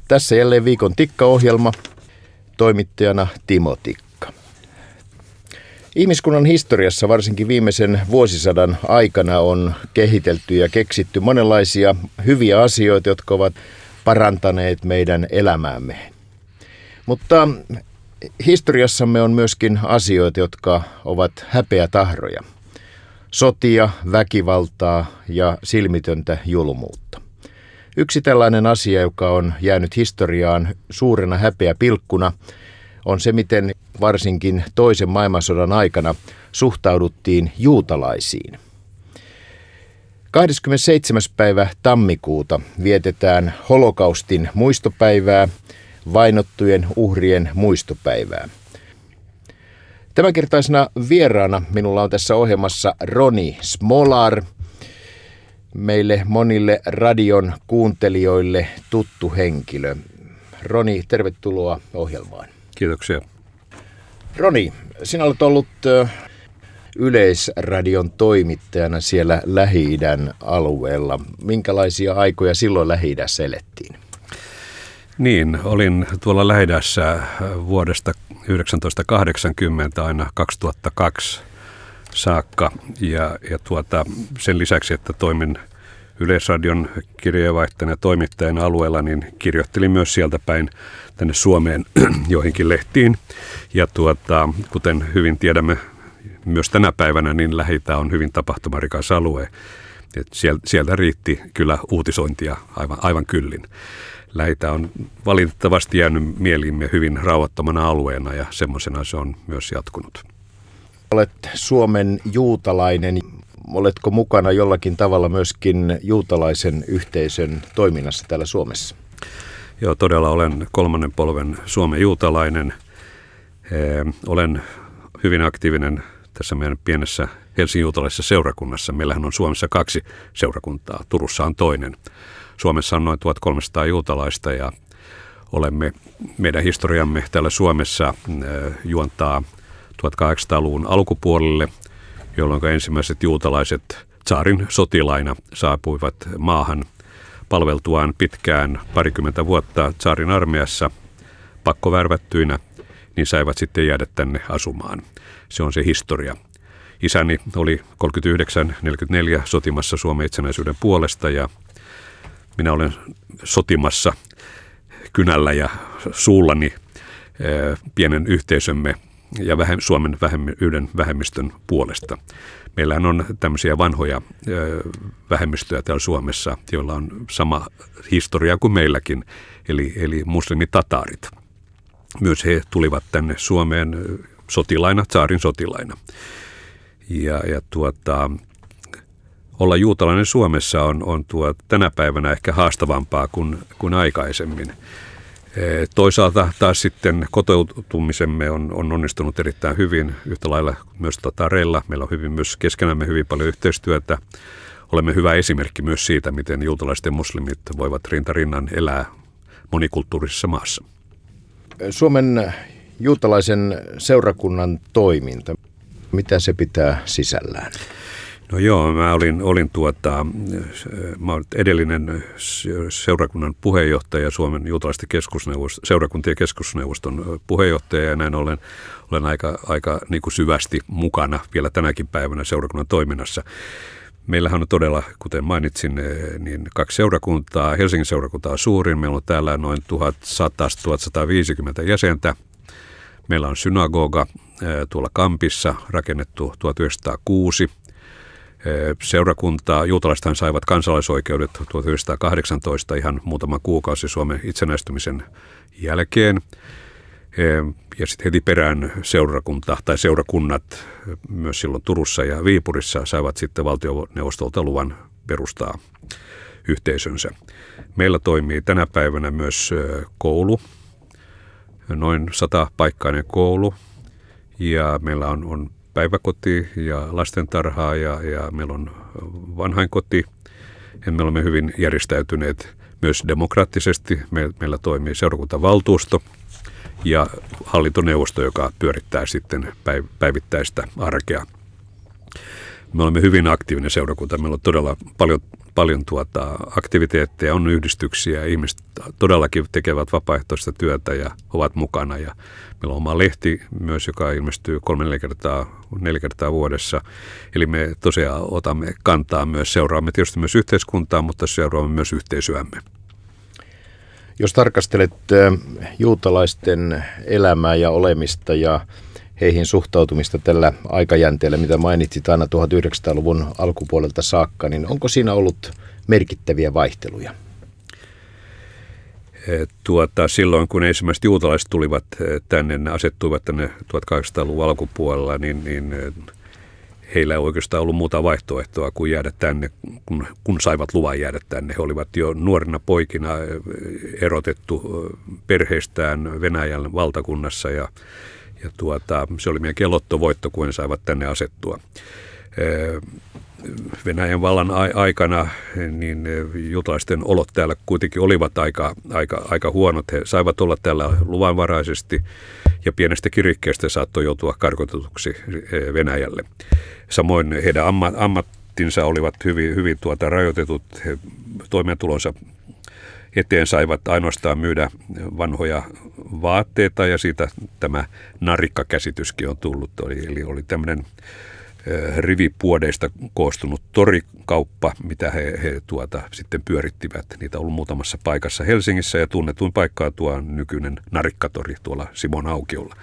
Tässä jälleen viikon Tikka-ohjelma, toimittajana Timo Tikka. Ihmiskunnan historiassa varsinkin viimeisen vuosisadan aikana on kehitelty ja keksitty monenlaisia hyviä asioita, jotka ovat parantaneet meidän elämäämme. Mutta historiassamme on myöskin asioita, jotka ovat häpeätahroja. Sotia, väkivaltaa ja silmitöntä julmuutta. Yksi tällainen asia, joka on jäänyt historiaan suurena häpeäpilkkuna, on se, miten varsinkin toisen maailmansodan aikana suhtauduttiin juutalaisiin. 27. päivä tammikuuta vietetään holokaustin muistopäivää, vainottujen uhrien muistopäivää. Tämänkertaisena vieraana minulla on tässä ohjelmassa Roni Smolar, meille monille radion kuuntelijoille tuttu henkilö. Roni, tervetuloa ohjelmaan. Kiitoksia. Roni, sinä olet ollut Yleisradion toimittajana siellä Lähi-idän alueella. Minkälaisia aikoja silloin Lähi-idässä elettiin? Niin, olin tuolla Lähi-idässä vuodesta 1980 aina 2002 saakka ja sen lisäksi, että toimin Yleisradion kirjeenvaihtajana ja toimittajana alueella, niin kirjoittelin myös sieltä päin tänne Suomeen joihinkin lehtiin. Ja kuten hyvin tiedämme myös tänä päivänä, niin Lähi-itä on hyvin tapahtumarikas alue. Et sieltä riitti kyllä uutisointia aivan kyllin. Lähi-itä on valitettavasti jäänyt mieliimme hyvin rauhattomana alueena ja semmoisena se on myös jatkunut. Olet Suomen juutalainen. Oletko mukana jollakin tavalla myöskin juutalaisen yhteisön toiminnassa täällä Suomessa? Joo, todella olen kolmannen polven Suomen juutalainen. Olen hyvin aktiivinen tässä meidän pienessä Helsingin juutalaisessa seurakunnassa. Meillähän on Suomessa 2 seurakuntaa, Turussa on toinen. Suomessa on noin 1300 juutalaista ja meidän historiamme täällä Suomessa juontaa 1800-luvun alkupuolelle, jolloin ensimmäiset juutalaiset tsaarin sotilaina saapuivat maahan palveltuaan pitkään 20 vuotta tsaarin armeijassa pakkovärvättyinä, niin saivat sitten jäädä tänne asumaan. Se on se historia. Isäni oli 39-44 sotimassa Suomen itsenäisyyden puolesta ja minä olen sotimassa kynällä ja suullani pienen yhteisömme ja Suomen yhden vähemmistön puolesta. Meillähän on tämmöisiä vanhoja vähemmistöjä täällä Suomessa, joilla on sama historia kuin meilläkin, eli muslimitatarit. Myös he tulivat tänne Suomeen sotilaina, tsaarin sotilaina. Olla juutalainen Suomessa on tänä päivänä ehkä haastavampaa kuin aikaisemmin. Toisaalta taas sitten kotoutumisemme on onnistunut erittäin hyvin, yhtä lailla myös tatareilla. Meillä on myös keskenämme hyvin paljon yhteistyötä. Olemme hyvä esimerkki myös siitä, miten juutalaiset ja muslimit voivat rinta rinnan elää monikulttuurisessa maassa. Suomen juutalaisen seurakunnan toiminta, mitä se pitää sisällään? No joo, mä olin edellinen seurakunnan puheenjohtaja, Suomen juutalaisten seurakuntien keskusneuvoston puheenjohtaja ja näin olen aika niin kuin syvästi mukana vielä tänäkin päivänä seurakunnan toiminnassa. Meillähän on todella, kuten mainitsin, niin 2 seurakuntaa. Helsingin seurakunta on suurin. Meillä on täällä noin 1100-1150 jäsentä. Meillä on synagoga tuolla Kampissa rakennettu 1906. Seurakuntaa, juutalaisethan saivat kansalaisoikeudet 1918 ihan muutama kuukausi Suomen itsenäistymisen jälkeen. Ja sitten heti perään seurakunnat myös silloin Turussa ja Viipurissa saivat sitten valtioneuvostolta luvan perustaa yhteisönsä. Meillä toimii tänä päivänä myös koulu, noin 100-paikkainen koulu ja meillä on päiväkoti ja lastentarhaa ja meillä on vanhainkoti ja me olemme hyvin järjestäytyneet myös demokraattisesti. Meillä toimii seurakuntavaltuusto ja hallintoneuvosto, joka pyörittää sitten päivittäistä arkea. Me olemme hyvin aktiivinen seurakunta. Meillä on todella paljon aktiviteetteja, on yhdistyksiä. Ihmiset todellakin tekevät vapaaehtoista työtä ja ovat mukana. Ja meillä on oma lehti myös, joka ilmestyy 3-4 kertaa vuodessa. Eli me tosiaan otamme kantaa myös, seuraamme tietysti myös yhteiskuntaa, mutta seuraamme myös yhteisöämme. Jos tarkastelet juutalaisten elämää ja olemista ja heihin suhtautumista tällä aikajänteellä, mitä mainitsit aina 1900-luvun alkupuolelta saakka, niin onko siinä ollut merkittäviä vaihteluja? Silloin kun ensimmäiset juutalaiset tulivat tänne, ne asettuivat tänne 1800-luvun alkupuolella, niin heillä ei oikeastaan ollut muuta vaihtoehtoa kuin jäädä tänne, kun saivat luvan jäädä tänne. He olivat jo nuorina poikina erotettu perheestään Venäjän valtakunnassa ja se oli melkein lottovoitto, kun he saivat tänne asettua. Venäjän vallan aikana niin juutalaisten olot täällä kuitenkin olivat aika huonot. He saivat olla täällä luvanvaraisesti ja pienestä kirikkeestä saattoi joutua karkotetuksi Venäjälle. Samoin heidän ammattinsa olivat hyvin rajoitetut. He toimeentulonsa eteen saivat ainoastaan myydä vanhoja vaatteita ja siitä tämä narikkakäsityskin on tullut. Eli oli tämmöinen rivipuodeista koostunut torikauppa, mitä he sitten pyörittivät. Niitä on ollut muutamassa paikassa Helsingissä ja tunnetuin paikkaa tuo nykyinen Narikkatori tuolla Simon aukiolla.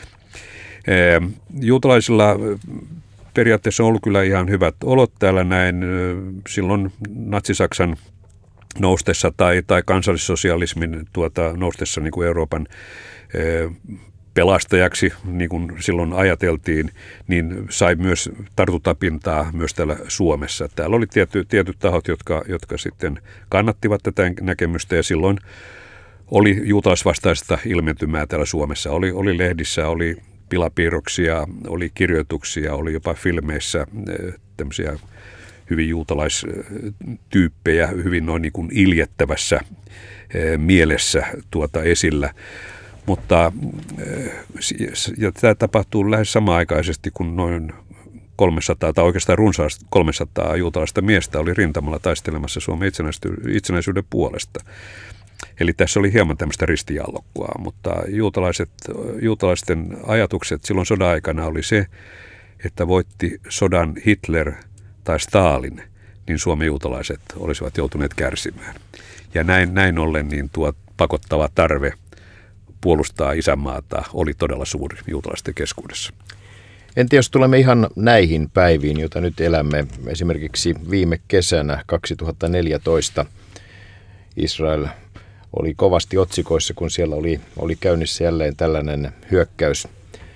Juutalaisilla periaatteessa on ollut kyllä ihan hyvät olot täällä näin. Silloin Natsi-Saksan noustessa tai kansallissosialismin noustessa niin kuin Euroopan pelastajaksi, niin kuin silloin ajateltiin, niin sai myös tartuntapintaa myös täällä Suomessa. Täällä oli tietyt tahot, jotka sitten kannattivat tätä näkemystä ja silloin oli juutalaisvastaista ilmentymää täällä Suomessa. Oli lehdissä, oli pilapiirroksia, oli kirjoituksia, oli jopa filmeissä tämmöisiä hyvin juutalaistyyppejä, hyvin noin niin kuin iljettävässä mielessä esillä. Mutta ja tämä tapahtuu lähes samaaikaisesti, kun noin 300 tai oikeastaan runsaasti 300 juutalaista miestä oli rintamalla taistelemassa Suomen itsenäisyyden puolesta. Eli tässä oli hieman tämmöistä ristijaallokkoa, mutta juutalaisten ajatukset silloin sodan aikana oli se, että voitti sodan Hitler tai Stalin, niin Suomen juutalaiset olisivat joutuneet kärsimään. Ja näin ollen niin tuo pakottava tarve puolustaa isänmaata oli todella suuri juutalaisten keskuudessa. Entä jos tulemme ihan näihin päiviin, joita nyt elämme, esimerkiksi viime kesänä 2014 Israel oli kovasti otsikoissa, kun siellä oli käynnissä jälleen tällainen hyökkäys.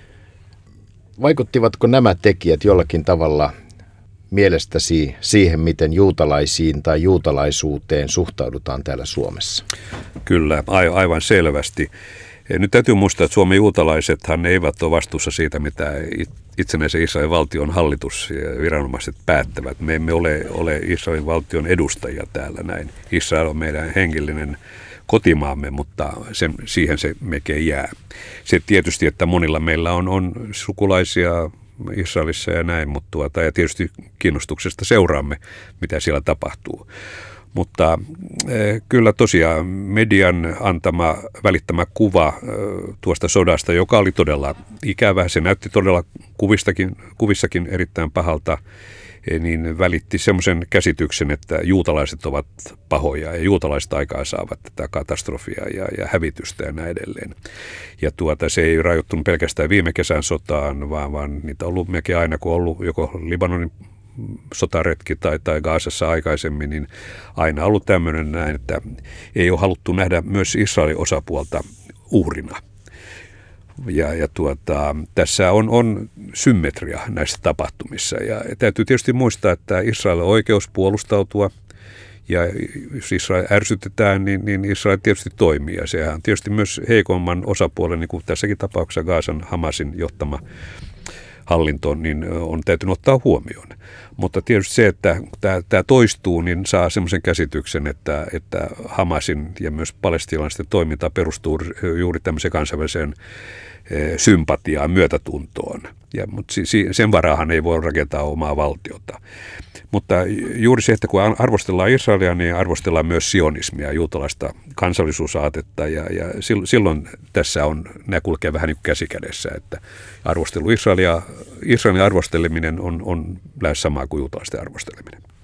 Vaikuttivatko nämä tekijät jollakin tavalla mielestäsi siihen, miten juutalaisiin tai juutalaisuuteen suhtaudutaan täällä Suomessa? Kyllä, aivan selvästi. Nyt täytyy muistaa, että Suomen juutalaisethan eivät ole vastuussa siitä, mitä itsenäisen Israelin valtion hallitus ja viranomaiset päättävät. Me emme ole Israelin valtion edustajia täällä näin. Israel on meidän henkilöinen kotimaamme, mutta siihen se melkein jää. Se tietysti, että monilla meillä on sukulaisia Israelissa ja näin, mutta ja tietysti kiinnostuksesta seuraamme, mitä siellä tapahtuu. Mutta kyllä tosiaan median välittämä kuva tuosta sodasta, joka oli todella ikävä, se näytti todella kuvissakin erittäin pahalta, niin välitti semmoisen käsityksen, että juutalaiset ovat pahoja ja juutalaiset aikaa saavat tätä katastrofia ja hävitystä ja näin edelleen. Ja se ei rajoittunut pelkästään viime kesän sotaan, vaan niitä on ollut melkein aina, kun on ollut joko Libanonin sotaretki tai Gazassa aikaisemmin, niin aina ollut tämmöinen näin, että ei ole haluttu nähdä myös Israelin osapuolta uhrina. Ja tässä on symmetria näissä tapahtumissa. Ja täytyy tietysti muistaa, että Israel on oikeus puolustautua. Ja jos Israel ärsytetään, niin Israel tietysti toimii. Ja sehän on tietysti myös heikomman osapuolen, niin kuin tässäkin tapauksessa Gazan Hamasin johtama hallinto, niin on täytynyt ottaa huomioon. Mutta tietysti se, että tämä toistuu, niin saa semmoisen käsityksen, että Hamasin ja myös palestiinalaisten toiminta perustuu juuri tämmöiseen kansainväliseen sympatiaan, myötätuntoon. Mutta sen varaahan ei voi rakentaa omaa valtiota. Mutta juuri se, että kun arvostellaan Israelia, niin arvostellaan myös sionismia, juutalaista kansallisuusaatetta. Ja silloin tässä nämä kulkee vähän niin kuin käsikädessä, että Israelin arvosteleminen on lähes samaa kuin juutalaisten arvosteleminen.